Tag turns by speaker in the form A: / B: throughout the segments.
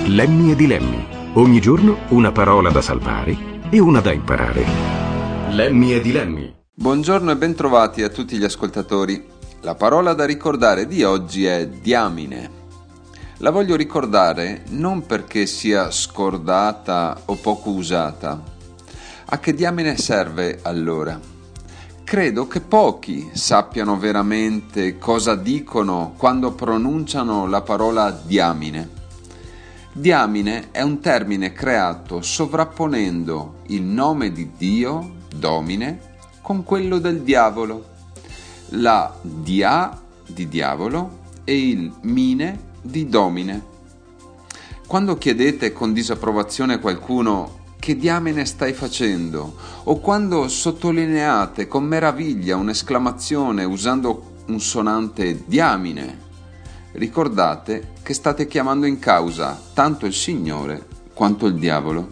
A: Lemmy e Dilemmi. Ogni giorno una parola da salvare e una da imparare. Lemmy e Dilemmi.
B: Buongiorno e bentrovati a tutti gli ascoltatori. La parola da ricordare di oggi è diamine. La voglio ricordare non perché sia scordata o poco usata. A che diamine serve allora? Credo che pochi sappiano veramente cosa dicono quando pronunciano la parola diamine. Diamine è un termine creato sovrapponendo il nome di Dio, Domine, con quello del diavolo, la dia di diavolo e il mine di domine. Quando chiedete con disapprovazione a qualcuno che diamine stai facendo, o quando sottolineate con meraviglia un'esclamazione usando un sonante diamine, ricordate che state chiamando in causa tanto il Signore quanto il diavolo.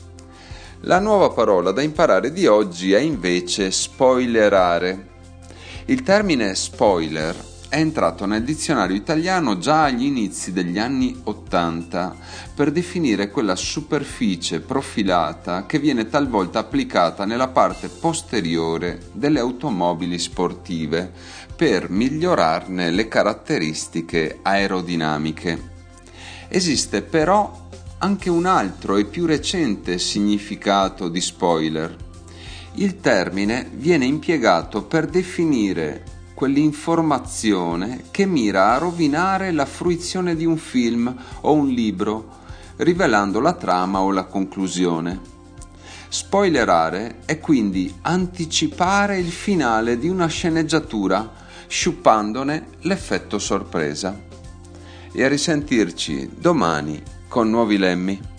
B: La nuova parola da imparare di oggi è invece spoilerare. Il termine spoiler è entrato nel dizionario italiano già agli inizi degli anni '80 per definire quella superficie profilata che viene talvolta applicata nella parte posteriore delle automobili sportive per migliorarne le caratteristiche aerodinamiche. Esiste però anche un altro e più recente significato di spoiler. Il termine viene impiegato per definire quell'informazione che mira a rovinare la fruizione di un film o un libro, rivelando la trama o la conclusione. Spoilerare è quindi anticipare il finale di una sceneggiatura, sciuppandone l'effetto sorpresa. E a risentirci domani con nuovi lemmi.